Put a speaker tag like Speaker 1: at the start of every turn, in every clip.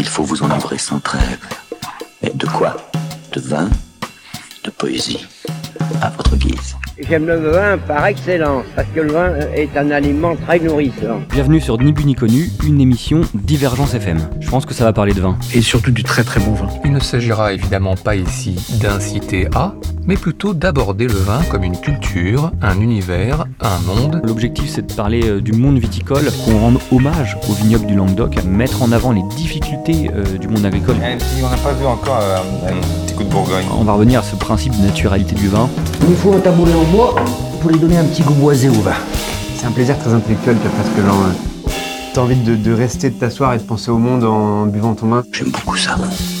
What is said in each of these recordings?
Speaker 1: Il faut vous enivrer sans trêve. Et de quoi? De vin, de poésie, à votre guise.
Speaker 2: J'aime le vin par excellence, parce que le vin est un aliment très nourrissant.
Speaker 3: Bienvenue sur Ni Bu Ni Connu, une émission Divergence FM. Je pense que ça va parler de vin.
Speaker 4: Et surtout du très très bon vin.
Speaker 5: Il ne s'agira évidemment pas ici d'inciter à, mais plutôt d'aborder le vin comme une culture, un univers, un monde.
Speaker 3: L'objectif, c'est de parler du monde viticole, qu'on rende hommage au vignoble du Languedoc, mettre en avant les difficultés du monde agricole.
Speaker 6: On n'a pas vu encore un petit coup de Bourgogne.
Speaker 3: On va revenir à ce principe de naturalité du vin.
Speaker 7: Il nous faut un tabouret en bois pour lui donner un petit goût boisé au vin.
Speaker 8: C'est un plaisir très intellectuel, tu as presque genre... T'as envie de rester, de t'asseoir et de penser au monde en buvant ton vin.
Speaker 1: J'aime beaucoup ça.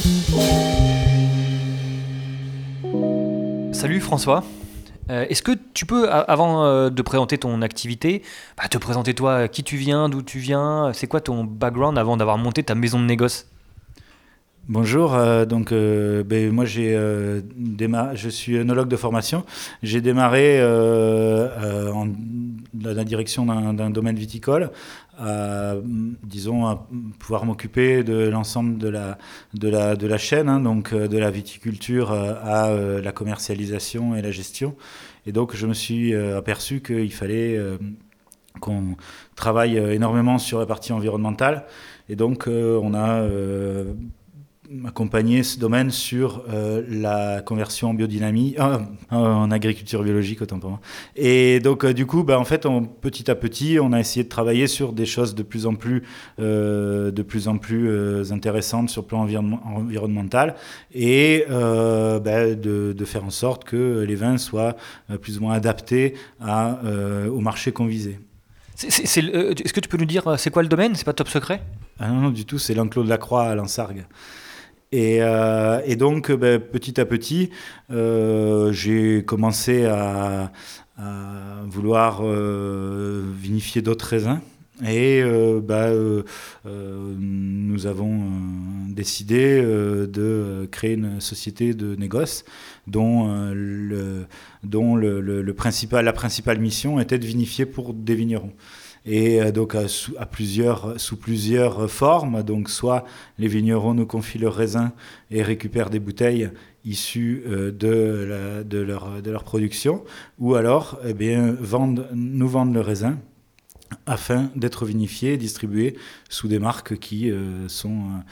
Speaker 3: Salut François. Est-ce que tu peux, avant de présenter ton activité, te présenter toi, qui tu viens, d'où tu viens, c'est quoi ton background avant d'avoir monté ta maison de négoce?
Speaker 9: Bonjour, moi je suis œnologue de formation. J'ai démarré dans la direction d'un domaine viticole, à pouvoir m'occuper de l'ensemble de la chaîne, donc de la viticulture à la commercialisation et la gestion. Et donc je me suis aperçu qu'il fallait qu'on travaille énormément sur la partie environnementale. Et donc on a accompagner ce domaine sur la conversion en biodynamie, en agriculture biologique autant pour moi. Et donc du coup, en fait, petit à petit, on a essayé de travailler sur des choses de plus en plus intéressantes sur le plan environnemental et de faire en sorte que les vins soient plus ou moins adaptés au marché qu'on visait.
Speaker 3: Est-ce que tu peux nous dire c'est quoi le domaine? C'est pas top secret?
Speaker 9: Ah non, du tout, c'est l'enclos de la Croix à Lansargues. Et donc, petit à petit, j'ai commencé à vouloir vinifier d'autres raisins. Et nous avons décidé de créer une société de négoce dont la principale mission était de vinifier pour des vignerons. Et donc sous plusieurs formes, donc soit les vignerons nous confient leurs raisins et récupèrent des bouteilles issues de leur production, ou alors nous vendent le raisin afin d'être vinifiés et distribués sous des marques qui n'ont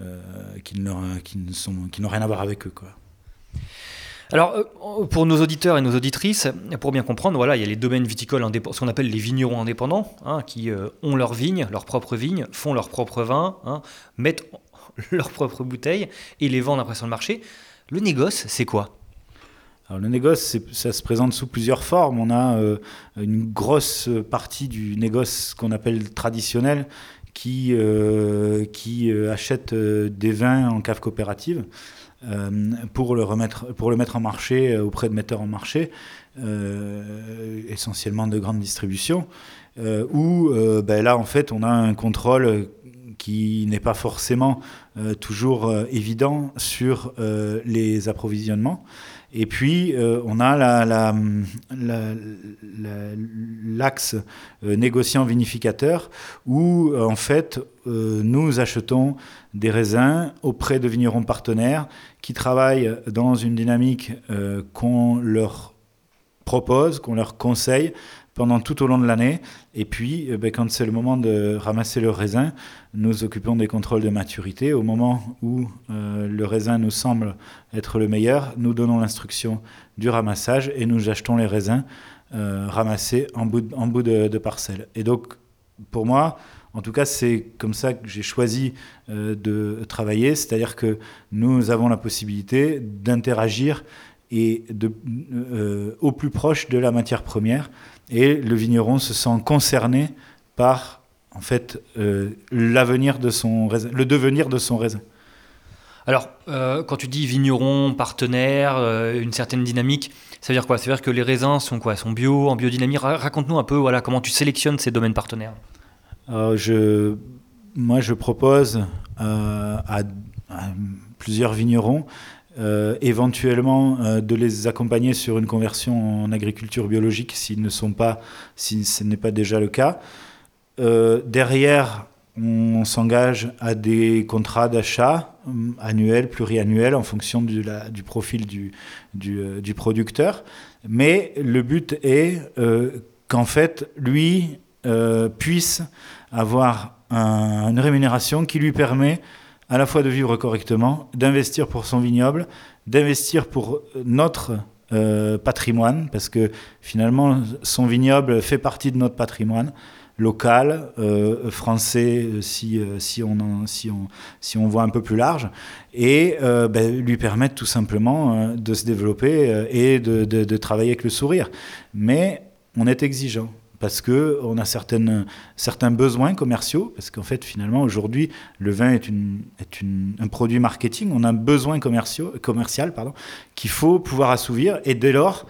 Speaker 9: rien à voir avec eux, quoi.
Speaker 3: Alors, pour nos auditeurs et nos auditrices, pour bien comprendre, voilà, il y a les domaines viticoles indépendants, ce qu'on appelle les vignerons indépendants, qui ont leurs vignes, leurs propres vignes, font leur propre vin, mettent leurs propres bouteilles et les vendent après sur le marché. Le négoce, c'est quoi?
Speaker 9: Alors, le négoce, ça se présente sous plusieurs formes. On a une grosse partie du négoce qu'on appelle traditionnel qui achète des vins en cave coopérative. Pour le mettre en marché auprès de metteurs en marché, essentiellement de grande distribution, où là en fait on a un contrôle qui n'est pas forcément toujours évident sur les approvisionnements. Et puis on a l'axe négociant-vinificateur où en fait nous achetons des raisins auprès de vignerons partenaires qui travaillent dans une dynamique qu'on leur propose, qu'on leur conseille pendant tout au long de l'année. Et puis, quand c'est le moment de ramasser le raisin, nous occupons des contrôles de maturité. Au moment où le raisin nous semble être le meilleur, nous donnons l'instruction du ramassage et nous achetons les raisins ramassés en bout de parcelle. Et donc, pour moi, en tout cas, c'est comme ça que j'ai choisi de travailler, c'est-à-dire que nous avons la possibilité d'interagir et au plus proche de la matière première, et le vigneron se sent concerné par en fait l'avenir de son raisin, le devenir de son raisin.
Speaker 3: Alors, quand tu dis vigneron, partenaire, une certaine dynamique, ça veut dire quoi? Ça veut dire que les raisins sont quoi? Sont bio, en biodynamie? Raconte-nous un peu, voilà, comment tu sélectionnes ces domaines partenaires.
Speaker 9: Je propose à plusieurs vignerons éventuellement de les accompagner sur une conversion en agriculture biologique si ce n'est pas déjà le cas. Derrière, on s'engage à des contrats d'achat annuels, pluriannuels, en fonction du profil du producteur. Mais le but est qu'en fait, lui puisse avoir une rémunération qui lui permet à la fois de vivre correctement, d'investir pour son vignoble, d'investir pour notre patrimoine, parce que finalement, son vignoble fait partie de notre patrimoine local, français, si on voit un peu plus large, et lui permettre tout simplement de se développer et de travailler avec le sourire. Mais on est exigeant, parce qu'on a certains besoins commerciaux, parce qu'en fait, finalement, aujourd'hui, le vin est un produit marketing, on a un besoin commercial qu'il faut pouvoir assouvir, et dès lors,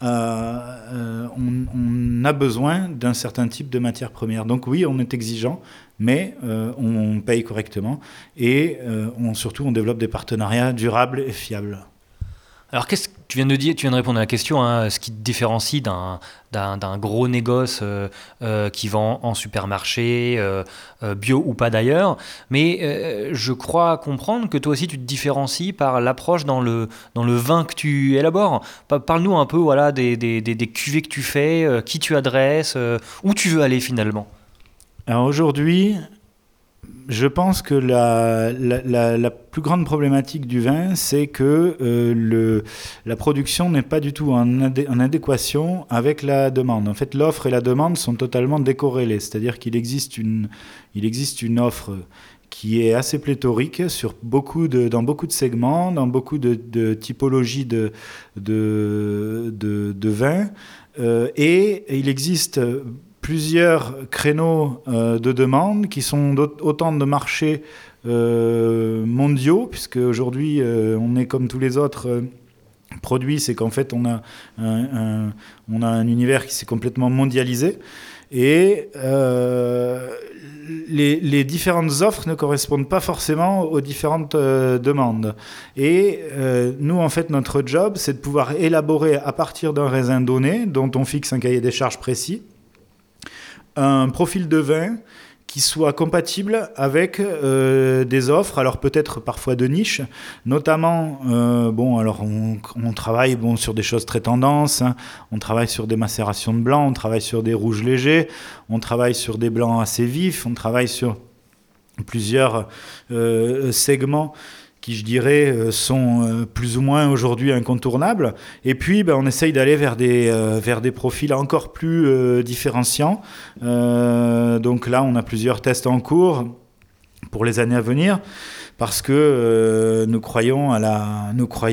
Speaker 9: on a besoin d'un certain type de matière première. Donc oui, on est exigeant, mais on paye correctement, et surtout, on développe des partenariats durables et fiables.
Speaker 3: Alors, tu viens de répondre à la question, hein, ce qui te différencie d'un gros négoce qui vend en supermarché, bio ou pas d'ailleurs. Mais je crois comprendre que toi aussi tu te différencies par l'approche dans le vin que tu élabores. Parle-nous un peu des cuvées que tu fais, qui tu adresses, où tu veux aller finalement.
Speaker 9: Alors aujourd'hui, je pense que la plus grande problématique du vin, c'est que la production n'est pas du tout en adéquation avec la demande. En fait, l'offre et la demande sont totalement décorrélées. C'est-à-dire qu'il existe une offre qui est assez pléthorique dans beaucoup de segments, dans beaucoup de typologies de vins. Et il existe plusieurs créneaux de demande qui sont autant de marchés mondiaux, puisque aujourd'hui on est comme tous les autres produits, c'est qu'en fait on a un univers qui s'est complètement mondialisé, et les différentes offres ne correspondent pas forcément aux différentes demandes. Et nous, en fait, notre job, c'est de pouvoir élaborer à partir d'un raisin donné, dont on fixe un cahier des charges précis, un profil de vin qui soit compatible avec des offres, alors peut-être parfois de niche, notamment, on travaille sur des choses très tendances, hein. On travaille sur des macérations de blanc, on travaille sur des rouges légers, on travaille sur des blancs assez vifs, on travaille sur plusieurs segments qui, je dirais, sont plus ou moins aujourd'hui incontournables. Et puis, on essaye d'aller vers des profils encore plus différenciants. Donc là, on a plusieurs tests en cours pour les années à venir, parce que nous croyons à la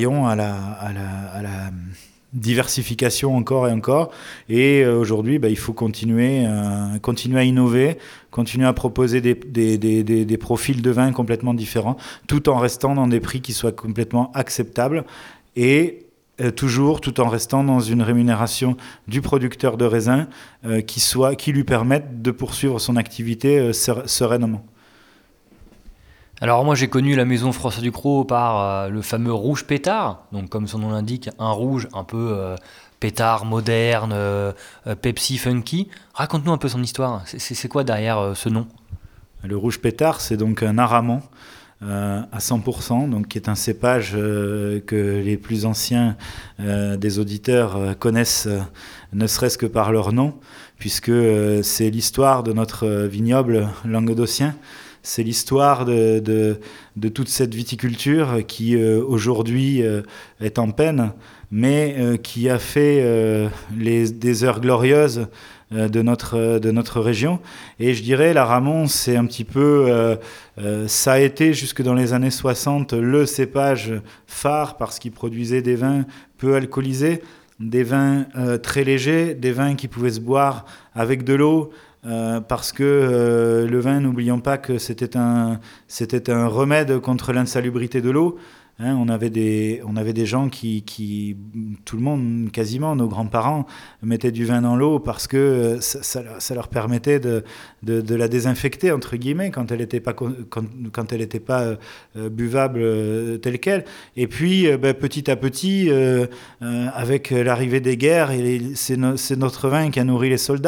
Speaker 9: diversification encore et encore. Et aujourd'hui, il faut continuer à innover, continuer à proposer des profils de vin complètement différents, tout en restant dans des prix qui soient complètement acceptables, et toujours tout en restant dans une rémunération du producteur de raisin qui lui permette de poursuivre son activité sereinement.
Speaker 3: Alors moi j'ai connu la maison François Ducrot par le fameux rouge pétard, donc comme son nom l'indique, un rouge un peu pétard moderne, Pepsi funky. Raconte-nous un peu son histoire, c'est quoi derrière ce nom ?
Speaker 9: Le rouge pétard, c'est donc un Aramon à 100%, donc qui est un cépage que les plus anciens des auditeurs connaissent ne serait-ce que par leur nom, puisque c'est l'histoire de notre vignoble languedocien. C'est l'histoire de toute cette viticulture qui aujourd'hui est en peine, mais qui a fait des heures glorieuses de notre région. Et je dirais, l'Aramon, c'est un petit peu... ça a été jusque dans les années 60 le cépage phare, parce qu'il produisait des vins peu alcoolisés, des vins très légers, des vins qui pouvaient se boire avec de l'eau, parce que le vin, n'oublions pas que c'était un remède contre l'insalubrité de l'eau. Hein, on avait des gens qui, tout le monde, quasiment, nos grands-parents, mettaient du vin dans l'eau parce que ça leur permettait de la désinfecter, entre guillemets, quand elle n'était pas buvable telle qu'elle. Et puis, petit à petit, avec l'arrivée des guerres, c'est notre vin qui a nourri les soldats.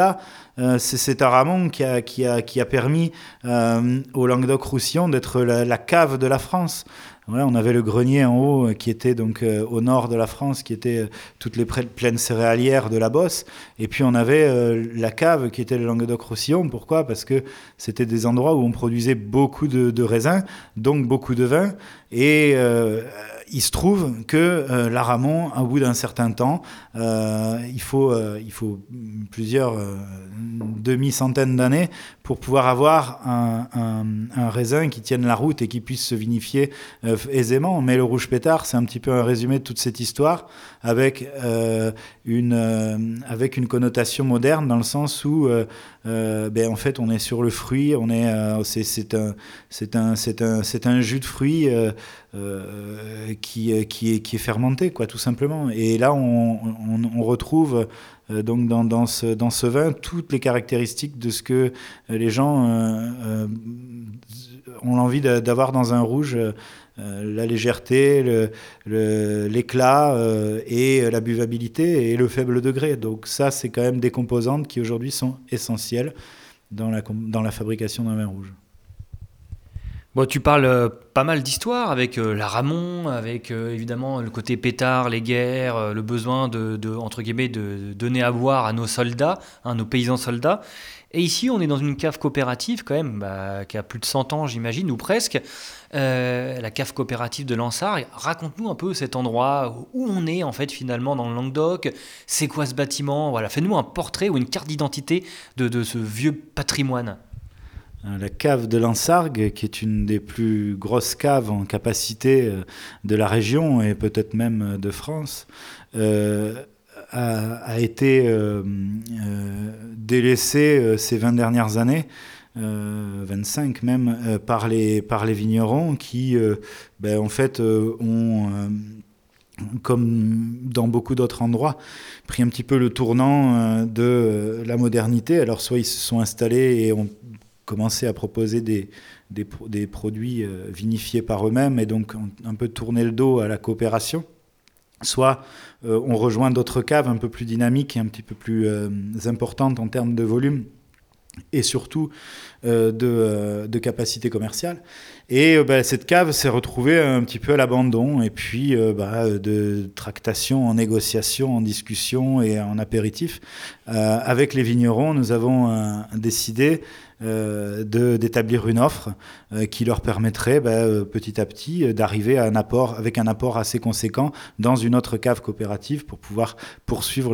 Speaker 9: c'est cet aramon qui a permis au Languedoc-Roussillon d'être la cave de la France. Voilà, on avait le grenier en haut qui était donc au nord de la France, qui était toutes les plaines céréalières de la Beauce. Et puis on avait la cave qui était le Languedoc-Roussillon. Pourquoi ? Parce que c'était des endroits où on produisait beaucoup de raisins, donc beaucoup de vin. Et il se trouve que l'aramon, au bout d'un certain temps, il faut plusieurs demi-centaines d'années pour pouvoir avoir un raisin qui tienne la route et qui puisse se vinifier aisément. Mais le rouge pétard, c'est un petit peu un résumé de toute cette histoire avec une connotation moderne dans le sens où en fait on est sur le fruit, c'est un jus de fruit qui est fermenté, quoi, tout simplement. Et là on retrouve donc dans ce vin toutes les caractéristiques de ce que les gens ont envie d'avoir dans un rouge. La légèreté, l'éclat et la buvabilité et le faible degré. Donc ça, c'est quand même des composantes qui aujourd'hui sont essentielles dans la fabrication d'un vin rouge.
Speaker 3: Bon, tu parles pas mal d'histoires avec l'aramon, avec évidemment le côté pétard, les guerres, le besoin de entre guillemets de donner à boire à nos soldats, nos paysans soldats. Et ici, on est dans une cave coopérative quand même, qui a plus de 100 ans, j'imagine, ou presque. La cave coopérative de Lansargues. Raconte-nous un peu cet endroit où on est en fait finalement dans le Languedoc. C'est quoi ce bâtiment ? Voilà, fais-nous un portrait ou une carte d'identité de ce vieux patrimoine.
Speaker 9: La cave de Lansargues, qui est une des plus grosses caves en capacité de la région et peut-être même de France, a été délaissée ces 20 dernières années, 25 même, par les vignerons qui, en fait, ont... comme dans beaucoup d'autres endroits, pris un petit peu le tournant de la modernité. Alors soit ils se sont installés et ont commencé à proposer des produits vinifiés par eux-mêmes et donc un peu tourné le dos à la coopération, soit on rejoint d'autres caves un peu plus dynamiques et un petit peu plus importantes en termes de volume et surtout de capacité commerciale. Et cette cave s'est retrouvée un petit peu à l'abandon, et puis de tractation en négociation, en discussion et en apéritif. Avec les vignerons, nous avons décidé d'établir une offre qui leur permettrait petit à petit d'arriver à avec un apport assez conséquent dans une autre cave coopérative pour pouvoir poursuivre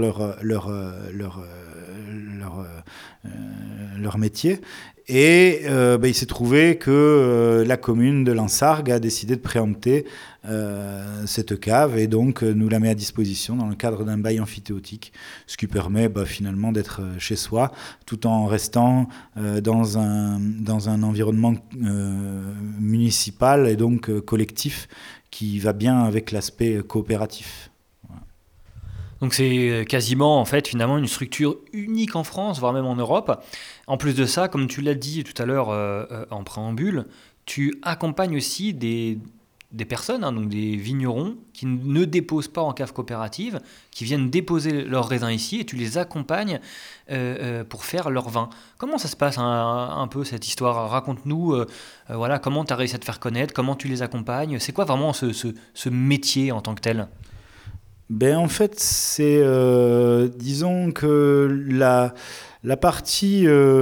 Speaker 9: leur métier. Et il s'est trouvé que la commune de Lansargues a décidé de préempter cette cave et donc nous la met à disposition dans le cadre d'un bail emphytéotique, ce qui permet finalement d'être chez soi tout en restant dans un environnement municipal et donc collectif qui va bien avec l'aspect coopératif.
Speaker 3: Donc c'est quasiment en fait finalement une structure unique en France, voire même en Europe. En plus de ça, comme tu l'as dit tout à l'heure en préambule, tu accompagnes aussi des personnes, donc des vignerons qui ne déposent pas en cave coopérative, qui viennent déposer leurs raisins ici et tu les accompagnes pour faire leur vin. Comment ça se passe un peu cette histoire ? Raconte-nous comment tu as réussi à te faire connaître, comment tu les accompagnes, c'est quoi vraiment ce métier en tant que tel ?
Speaker 9: En fait, c'est disons que la partie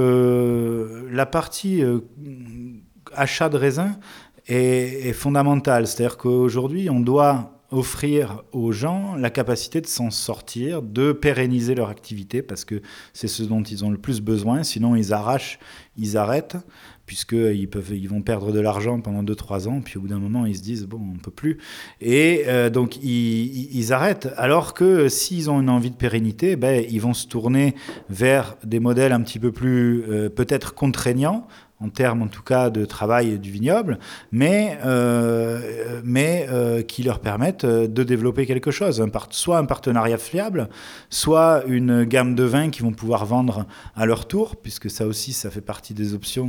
Speaker 9: achat de raisins est fondamentale. C'est-à-dire qu'aujourd'hui, on doit offrir aux gens la capacité de s'en sortir, de pérenniser leur activité, parce que c'est ce dont ils ont le plus besoin. Sinon, ils arrachent, ils arrêtent, puisqu'ils vont perdre de l'argent pendant 2-3 ans, puis au bout d'un moment, ils se disent, on ne peut plus. Et donc, ils arrêtent. Alors que s'ils ont une envie de pérennité, ils vont se tourner vers des modèles un petit peu plus, peut-être contraignants, en termes en tout cas de travail du vignoble, mais qui leur permettent de développer quelque chose, soit un partenariat fiable, soit une gamme de vins qu'ils vont pouvoir vendre à leur tour, puisque ça aussi, ça fait partie des options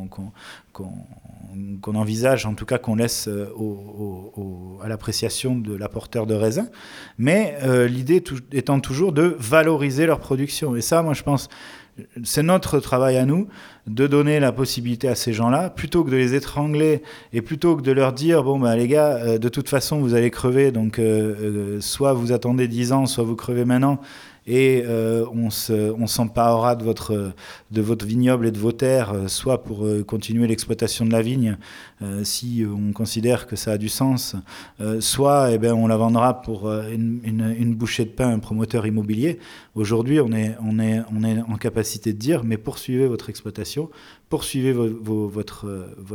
Speaker 9: qu'on envisage, en tout cas qu'on laisse à l'appréciation de l'apporteur de raisins, mais l'idée étant toujours de valoriser leur production. Et ça, moi je pense, c'est notre travail à nous de donner la possibilité à ces gens-là, plutôt que de les étrangler et plutôt que de leur dire bon bah les gars, de toute façon vous allez crever, donc soit vous attendez 10 ans, soit vous crevez maintenant. Et on s'emparera de votre vignoble et de vos terres, soit pour continuer l'exploitation de la vigne, si on considère que ça a du sens, soit on la vendra pour une bouchée de pain à un promoteur immobilier. Aujourd'hui, on est en capacité de dire, mais poursuivez votre exploitation, poursuivez votre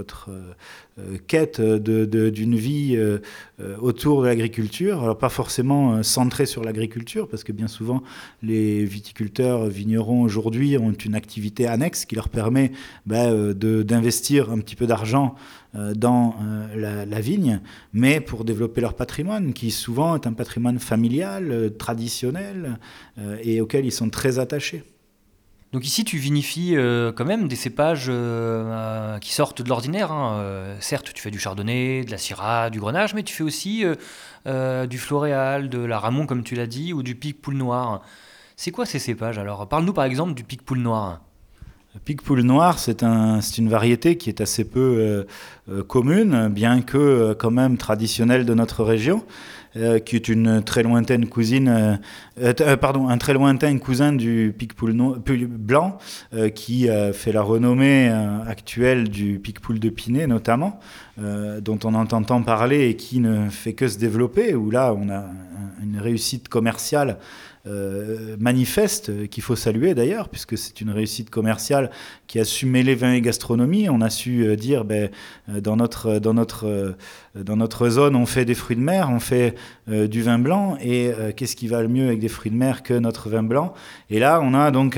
Speaker 9: quête d'une vie autour de l'agriculture. Alors pas forcément centrée sur l'agriculture, parce que bien souvent, les viticulteurs, vignerons aujourd'hui ont une activité annexe qui leur permet d'investir un petit peu d'argent dans la vigne, mais pour développer leur patrimoine, qui souvent est un patrimoine familial, traditionnel, et auquel ils sont très attachés.
Speaker 3: Donc ici, tu vinifies quand même des cépages qui sortent de l'ordinaire. Certes, tu fais du chardonnay, de la syrah, du grenache, mais tu fais aussi du floréal, de la ramon, comme tu l'as dit, ou du pic-poule noir. C'est quoi ces cépages alors ? Parle-nous par exemple du pic-poule noir.
Speaker 9: Le pic-poule noir, c'est une variété qui est assez peu commune, bien que quand même traditionnelle de notre région, qui est une très lointaine un très lointain cousin du pic-poule blanc, qui fait la renommée actuelle du pic-poule de Pinet notamment, dont on entend tant parler et qui ne fait que se développer, où là on a une réussite commerciale manifeste, qu'il faut saluer d'ailleurs, puisque c'est une réussite commerciale qui a su mêler vin et gastronomie. On a su dire, dans notre zone, on fait des fruits de mer, on fait du vin blanc, et qu'est-ce qui va le mieux avec des fruits de mer que notre vin blanc ? Et là, on a donc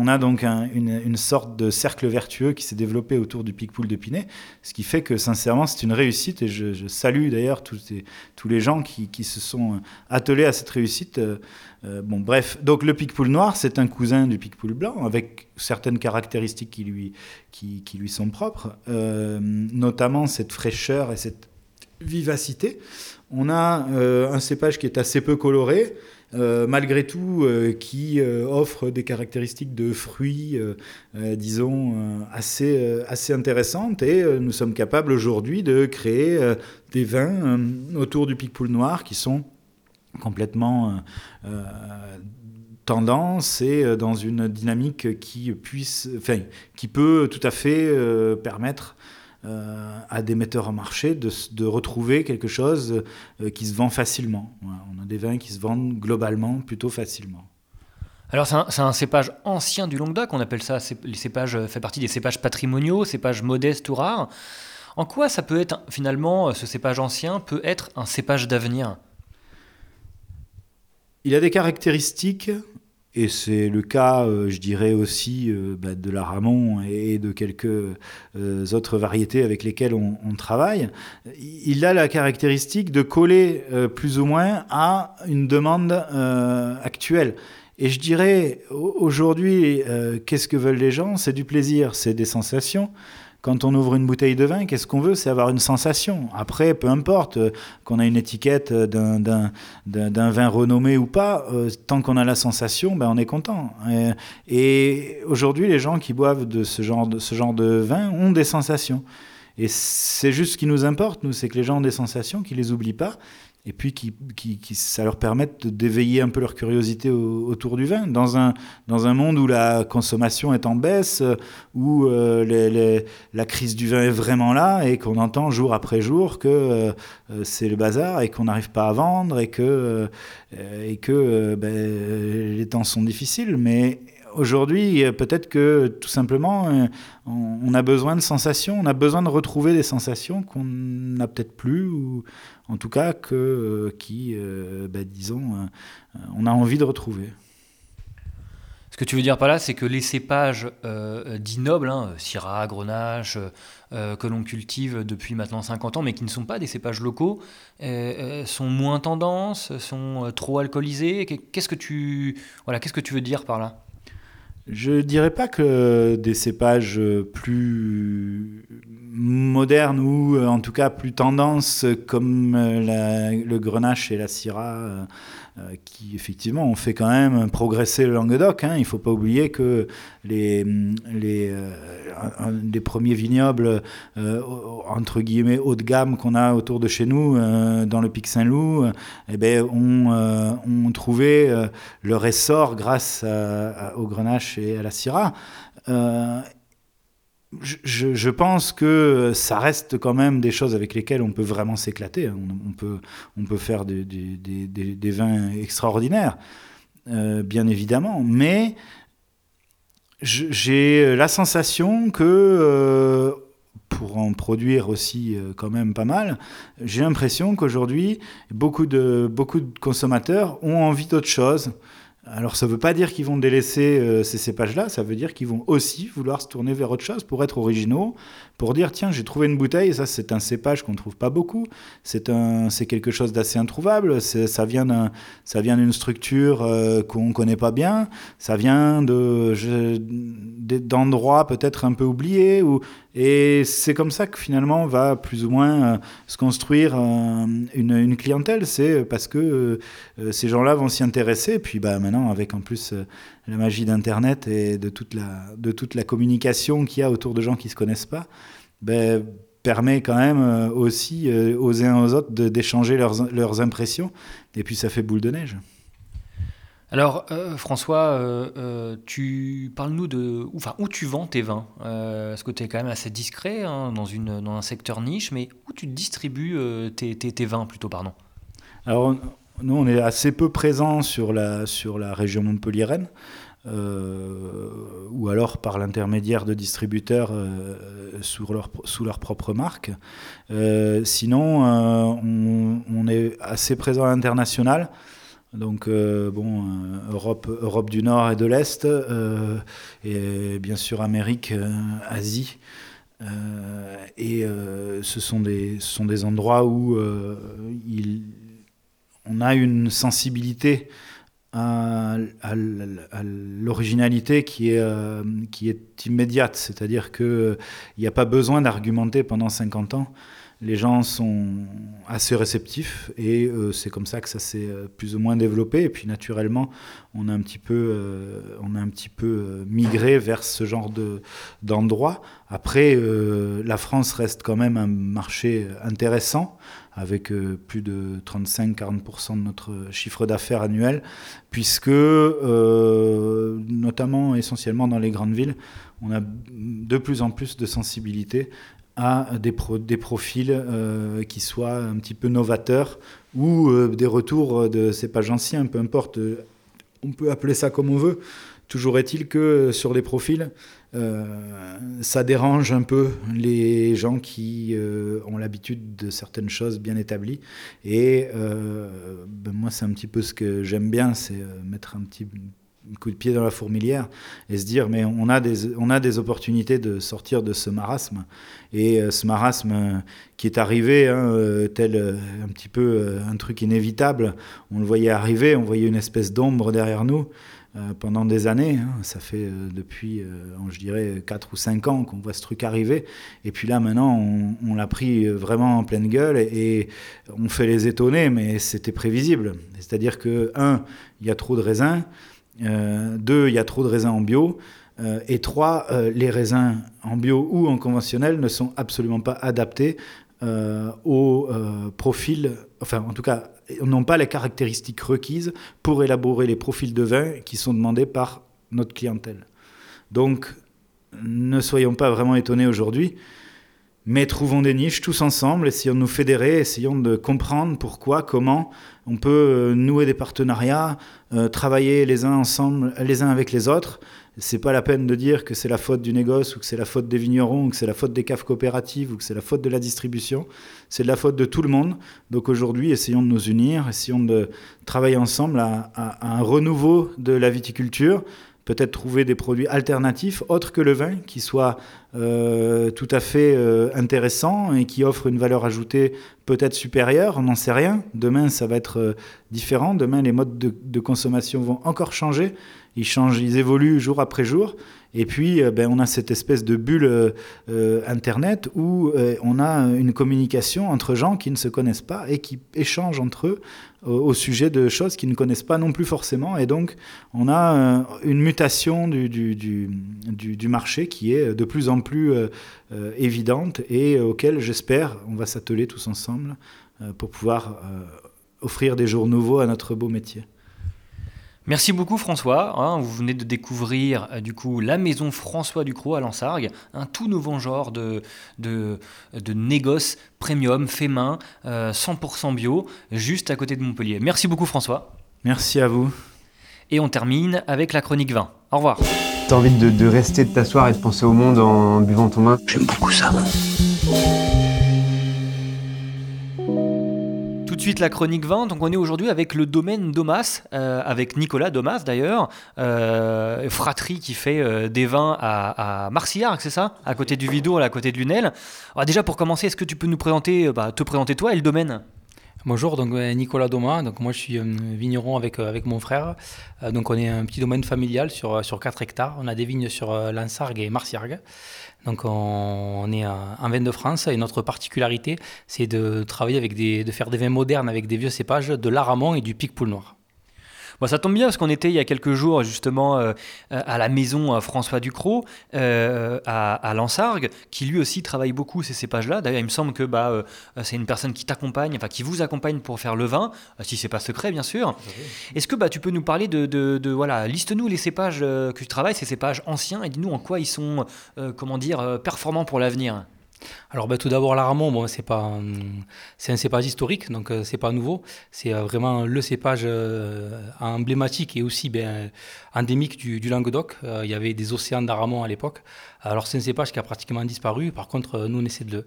Speaker 9: une sorte de cercle vertueux qui s'est développé autour du pic-poule de Pinet, ce qui fait que, sincèrement, c'est une réussite, et je salue d'ailleurs tous les gens qui se sont attelés à cette réussite. Bref, donc le pic-poule noir, c'est un cousin du pic-poule blanc, avec certaines caractéristiques qui lui sont propres, notamment cette fraîcheur et cette vivacité. On a un cépage qui est assez peu coloré, malgré tout, qui offre des caractéristiques de fruits, assez intéressantes, et nous sommes capables aujourd'hui de créer des vins autour du pic-poule noir qui sont complètement tendance et dans une dynamique qui peut tout à fait permettre à des metteurs en marché de retrouver quelque chose qui se vend facilement. Voilà, on a des vins qui se vendent globalement plutôt facilement.
Speaker 3: Alors c'est un cépage ancien du Languedoc, on appelle ça, les cépages fait partie des cépages patrimoniaux, cépages modestes ou rares. En quoi ça peut être finalement, ce cépage ancien peut être un cépage d'avenir ?
Speaker 9: Il a des caractéristiques, et c'est le cas, je dirais aussi, de la Ramon et de quelques autres variétés avec lesquelles on travaille. Il a la caractéristique de coller plus ou moins à une demande actuelle. Et je dirais, aujourd'hui, qu'est-ce que veulent les gens ? C'est du plaisir, c'est des sensations. Quand on ouvre une bouteille de vin, qu'est-ce qu'on veut ? C'est avoir une sensation. Après, peu importe qu'on a une étiquette d'un vin renommé ou pas, tant qu'on a la sensation, on est content. Et aujourd'hui, les gens qui boivent de ce genre de vin ont des sensations. Et c'est juste ce qui nous importe, nous, c'est que les gens ont des sensations, qu'ils les oublient pas, et puis qui ça leur permette d'éveiller un peu leur curiosité autour du vin. Dans un monde où la consommation est en baisse, où la crise du vin est vraiment là, et qu'on entend jour après jour que c'est le bazar, et qu'on n'arrive pas à vendre, et que les temps sont difficiles, mais aujourd'hui, peut-être que tout simplement, on a besoin de sensations, on a besoin de retrouver des sensations qu'on n'a peut-être plus, ou en tout cas on a envie de retrouver.
Speaker 3: Ce que tu veux dire par là, c'est que les cépages dits nobles, syrah, grenache, que l'on cultive depuis maintenant 50 ans, mais qui ne sont pas des cépages locaux, sont moins tendance, sont trop alcoolisés. Qu'est-ce que tu veux dire par là ?
Speaker 9: Je ne dirais pas que des cépages plus modernes ou en tout cas plus tendance comme le grenache et la syrah qui effectivement ont fait quand même progresser le Languedoc. Il ne faut pas oublier que les premiers vignobles entre guillemets haut de gamme qu'on a autour de chez nous, dans le Pic Saint-Loup, ont trouvé leur essor grâce au Grenache et à la Syrah. Je pense que ça reste quand même des choses avec lesquelles on peut vraiment s'éclater. On peut faire des vins extraordinaires, bien évidemment, mais j'ai la sensation que pour en produire aussi quand même pas mal, j'ai l'impression qu'aujourd'hui, beaucoup de consommateurs ont envie d'autre chose. Alors ça ne veut pas dire qu'ils vont délaisser ces cépages-là, ça veut dire qu'ils vont aussi vouloir se tourner vers autre chose pour être originaux, pour dire tiens j'ai trouvé une bouteille, et ça c'est un cépage qu'on ne trouve pas beaucoup, c'est quelque chose d'assez introuvable, ça vient d'une structure qu'on ne connaît pas bien, ça vient d'endroits peut-être un peu oubliés, et c'est comme ça que finalement va plus ou moins se construire une clientèle, c'est parce que ces gens-là vont s'y intéresser, et puis maintenant avec en plus la magie d'Internet et de toute la communication qu'il y a autour de gens qui ne se connaissent pas, permet quand même aussi aux uns aux autres d'échanger leurs impressions, et puis ça fait boule de neige.
Speaker 3: Alors, François, parle-nous où tu vends tes vins. Parce que tu es quand même assez discret dans un secteur niche, mais où tu distribues tes vins plutôt, pardon.
Speaker 9: Alors, nous, on est assez peu présents sur la région montpelliéraine, ou alors par l'intermédiaire de distributeurs sous leur propre marque. Sinon, on est assez présent à l'international. Donc, Europe du Nord et de l'Est, et bien sûr Amérique, Asie. Ce sont des endroits où on a une sensibilité à l'originalité qui est immédiate. C'est-à-dire qu'il n'y a pas besoin d'argumenter pendant 50 ans. Les gens sont assez réceptifs et c'est comme ça que ça s'est plus ou moins développé. Et puis naturellement, on a un petit peu migré vers ce genre d'endroit. Après, la France reste quand même un marché intéressant, avec plus de 35-40% de notre chiffre d'affaires annuel, puisque, notamment essentiellement dans les grandes villes, on a de plus en plus de sensibilité à des profils qui soient un petit peu novateurs ou des retours de cépages anciens, peu importe, on peut appeler ça comme on veut. Toujours est-il que sur les profils, ça dérange un peu les gens qui ont l'habitude de certaines choses bien établies. Et moi, c'est un petit peu ce que j'aime bien, c'est mettre un petit coup de pied dans la fourmilière et se dire mais on a des opportunités de sortir de ce marasme, et ce marasme qui est arrivé tel un petit peu un truc inévitable, on le voyait arriver, on voyait une espèce d'ombre derrière nous pendant des années, ça fait depuis je dirais 4 ou 5 ans qu'on voit ce truc arriver, et puis là maintenant on l'a pris vraiment en pleine gueule, et on fait les étonner, mais c'était prévisible, c'est-à-dire que 1, il y a trop de raisins, 2, il y a trop de raisins en bio, et 3, les raisins en bio ou en conventionnel ne sont absolument pas adaptés au profil, enfin en tout cas n'ont pas les caractéristiques requises pour élaborer les profils de vin qui sont demandés par notre clientèle. Donc ne soyons pas vraiment étonnés aujourd'hui, mais trouvons des niches tous ensemble, essayons de nous fédérer, essayons de comprendre pourquoi, comment on peut nouer des partenariats, travailler les uns ensemble, les uns avec les autres. C'est pas la peine de dire que c'est la faute du négoce, ou que c'est la faute des vignerons, ou que c'est la faute des caves coopératives, ou que c'est la faute de la distribution. C'est de la faute de tout le monde. Donc aujourd'hui, essayons de nous unir, essayons de travailler ensemble à un renouveau de la viticulture, peut-être trouver des produits alternatifs, autres que le vin, qui soient tout à fait intéressants et qui offrent une valeur ajoutée peut-être supérieure, on n'en sait rien. Demain, ça va être différent. Demain, les modes de consommation vont encore changer. ils changent, ils évoluent jour après jour. Et puis, on a cette espèce de bulle Internet où on a une communication entre gens qui ne se connaissent pas et qui échangent entre eux au sujet de choses qu'ils ne connaissent pas non plus forcément. Et donc, on a une mutation du marché qui est de plus en plus évidente et auquel, j'espère, on va s'atteler tous ensemble pour pouvoir offrir des jours nouveaux à notre beau métier.
Speaker 3: Merci beaucoup François, vous venez de découvrir du coup la maison François Ducrot à Lansargues, un tout nouveau genre de négoce premium, fait main, 100% bio, juste à côté de Montpellier. Merci beaucoup François.
Speaker 9: Merci à vous.
Speaker 3: Et on termine avec la chronique vin. Au revoir.
Speaker 8: T'as envie de rester, de t'asseoir et de penser au monde en buvant ton vin?
Speaker 1: J'aime beaucoup ça.
Speaker 3: Tout de suite la chronique vin, donc on est aujourd'hui avec le domaine Domas, avec Nicolas Domas d'ailleurs, fratrie qui fait des vins à Marcillargues, c'est ça? À côté du Vidourle, à côté de Lunel. Alors déjà pour commencer, est-ce que tu peux nous présenter, te présenter toi et le domaine?
Speaker 4: Bonjour, donc Nicolas Domas, donc moi je suis vigneron avec mon frère, donc on est un petit domaine familial sur 4 hectares, on a des vignes sur Lansargues et Marcillargues, donc on est en Vin de France et notre particularité c'est de travailler de faire des vins modernes avec des vieux cépages, de l'Aramon et du Picpoul noir.
Speaker 3: Bon, ça tombe bien parce qu'on était il y a quelques jours justement à la maison François Ducrot à Lansargues, qui lui aussi travaille beaucoup ces cépages-là. D'ailleurs, il me semble que c'est une personne qui t'accompagne, enfin qui vous accompagne pour faire le vin, si c'est pas secret bien sûr. Oui. Est-ce que tu peux nous parler voilà, liste-nous les cépages que tu travailles, ces cépages anciens, et dis-nous en quoi ils sont, performants pour l'avenir.
Speaker 4: Alors tout d'abord l'Aramon, c'est un cépage historique, donc c'est pas nouveau. C'est vraiment le cépage emblématique et aussi endémique du Languedoc. Il y avait des océans d'Aramon à l'époque. Alors c'est un cépage qui a pratiquement disparu. Par contre, nous on essaie de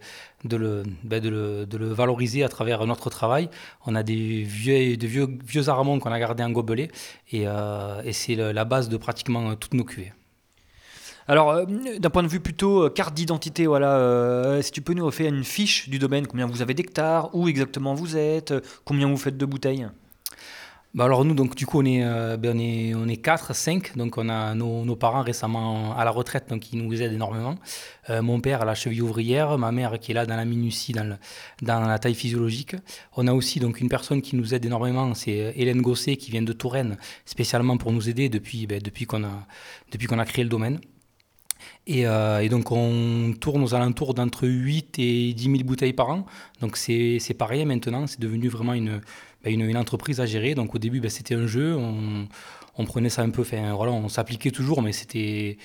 Speaker 4: le valoriser à travers notre travail. On a des vieux Aramons qu'on a gardés en gobelet et c'est la base de pratiquement toutes nos cuvées.
Speaker 3: Alors, d'un point de vue plutôt carte d'identité, voilà, si tu peux nous refaire une fiche du domaine, combien vous avez d'hectares, où exactement vous êtes, combien vous faites de bouteilles?
Speaker 4: Alors nous, donc du coup, on est 4, 5, donc on a nos parents récemment à la retraite, donc ils nous aident énormément. Mon père à la cheville ouvrière, ma mère qui est là dans la minutie, dans la taille physiologique. On a aussi donc une personne qui nous aide énormément, c'est Hélène Gosset qui vient de Touraine, spécialement pour nous aider depuis qu'on a créé le domaine. Et donc on tourne aux alentours d'entre 8 et 10 000 bouteilles par an. Donc c'est pas rien maintenant, c'est devenu vraiment une entreprise à gérer. Donc au début c'était un jeu, on prenait ça un peu, on s'appliquait toujours, mais c'était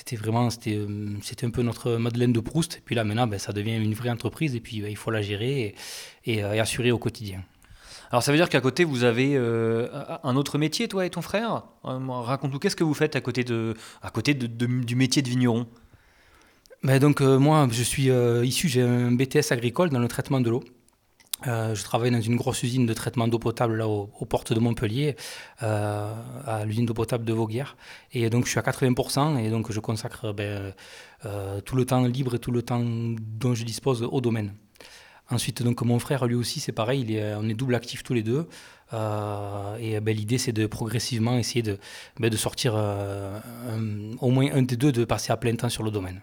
Speaker 4: un peu notre Madeleine de Proust. Et puis là maintenant ça devient une vraie entreprise et puis il faut la gérer et assurer au quotidien.
Speaker 3: Alors ça veut dire qu'à côté vous avez un autre métier, toi et ton frère. Raconte-nous, qu'est-ce que vous faites à côté du métier de vigneron?
Speaker 4: Donc moi je suis issu, j'ai un BTS agricole dans le traitement de l'eau. Je travaille dans une grosse usine de traitement d'eau potable là aux portes de Montpellier, à l'usine d'eau potable de Vauguières. Et donc je suis à 80% et donc je consacre tout le temps libre et tout le temps dont je dispose au domaine. Ensuite, donc, mon frère, lui aussi, c'est pareil, on est double actifs tous les deux. L'idée, c'est de progressivement essayer de sortir au moins un des deux, de passer à plein temps sur le domaine.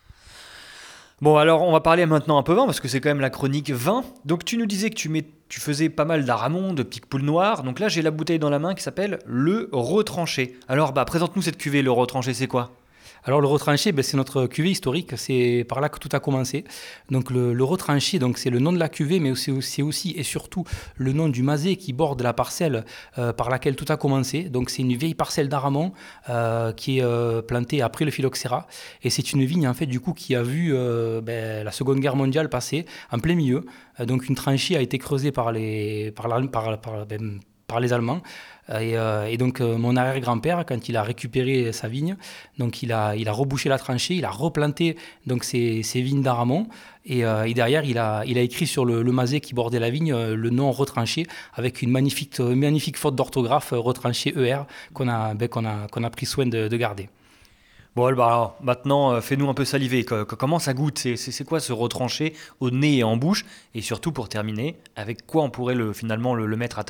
Speaker 3: Bon, alors, on va parler maintenant un peu vin, parce que c'est quand même la chronique vin. Donc, tu nous disais que tu faisais pas mal d'Aramon, de Picpoul noir. Donc là, j'ai la bouteille dans la main qui s'appelle le Retranché. Alors, présente-nous cette cuvée, le Retranché, c'est quoi ?
Speaker 4: Alors le Retranché, c'est notre cuvée historique, c'est par là que tout a commencé. Donc le Retranché, donc c'est le nom de la cuvée, mais c'est aussi et surtout le nom du masé qui borde la parcelle par laquelle tout a commencé. Donc c'est une vieille parcelle d'Aramon qui est plantée après le phylloxéra, et c'est une vigne en fait du coup qui a vu la Seconde Guerre mondiale passer en plein milieu. Donc une tranchée a été creusée par les Allemands. Et donc mon arrière-grand-père, quand il a récupéré sa vigne, donc il a rebouché la tranchée, il a replanté donc ses vignes d'Aramon, et derrière il a écrit sur le masé qui bordait la vigne le nom Retranché avec une magnifique faute d'orthographe, Retranché ER, qu'on a pris soin de garder.
Speaker 3: Bon, alors maintenant, fais-nous un peu saliver. Comment ça goûte ? C'est quoi ce Retranché au nez et en bouche ? Et surtout, pour terminer, avec quoi on pourrait finalement le mettre à table ?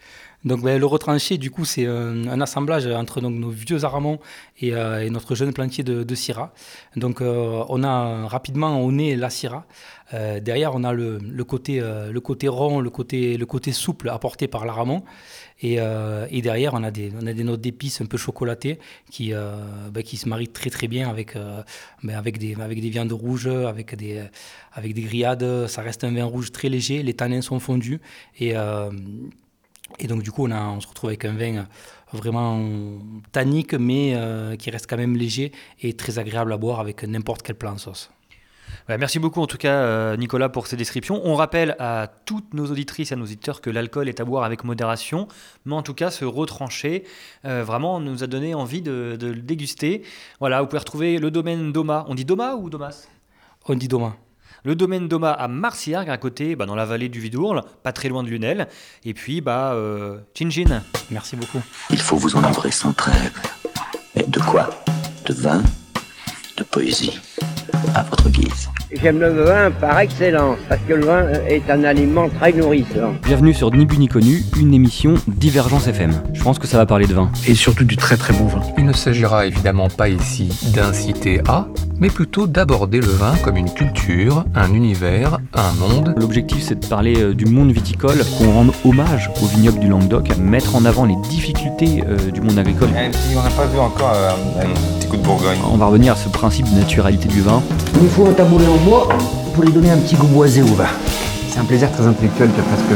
Speaker 4: Donc le retranché, du coup, c'est un assemblage entre donc, nos vieux aramons et notre jeune plantier de Syrah. Donc on a rapidement au nez la Syrah. Derrière, on a le côté rond, le côté souple apporté par l'aramon. Et derrière, on a des notes d'épices un peu chocolatées qui se marient très très bien avec des viandes rouges, avec des grillades. Ça reste un vin rouge très léger, les tanins sont fondus et donc du coup on se retrouve avec un vin vraiment tannique mais qui reste quand même léger et très agréable à boire avec n'importe quel plat en sauce.
Speaker 3: Ouais, merci beaucoup en tout cas Nicolas pour ces descriptions. On rappelle à toutes nos auditrices et à nos auditeurs que l'alcool est à boire avec modération, mais en tout cas ce retranché vraiment nous a donné envie de le déguster. Voilà, vous pouvez retrouver le domaine Doma. On dit Doma ou Domas ?
Speaker 4: On dit Doma.
Speaker 3: Le domaine Doma à Marciargues, à côté, dans la vallée du Vidourle, pas très loin de Lunel. Et puis, chin chin.
Speaker 4: Merci beaucoup.
Speaker 1: Il faut vous enivrer sans trêve. Et de quoi ? De vin, de poésie, à votre guise.
Speaker 2: J'aime le vin par excellence, parce que le vin est un aliment très nourrissant.
Speaker 10: Bienvenue sur Ni Bu Ni Connu, une émission Divergence FM. Je pense que ça va parler de vin.
Speaker 5: Et surtout du très très bon vin. Il ne s'agira évidemment pas ici d'inciter à, mais plutôt d'aborder le vin comme une culture, un univers, un monde.
Speaker 10: L'objectif, c'est de parler du monde viticole, qu'on rende hommage au vignoble du Languedoc, mettre en avant les difficultés du monde agricole.
Speaker 6: On n'a pas vu encore un petit coup de Bourgogne.
Speaker 10: On va revenir à ce principe de naturalité du vin.
Speaker 7: Il nous faut un tabouret en bois pour lui donner un petit goût boisé au vin.
Speaker 8: C'est un plaisir très intellectuel, tu as presque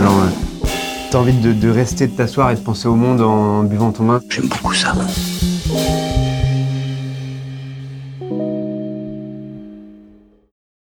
Speaker 8: t'as envie de rester, de t'asseoir et de penser au monde en buvant ton vin.
Speaker 1: J'aime beaucoup ça.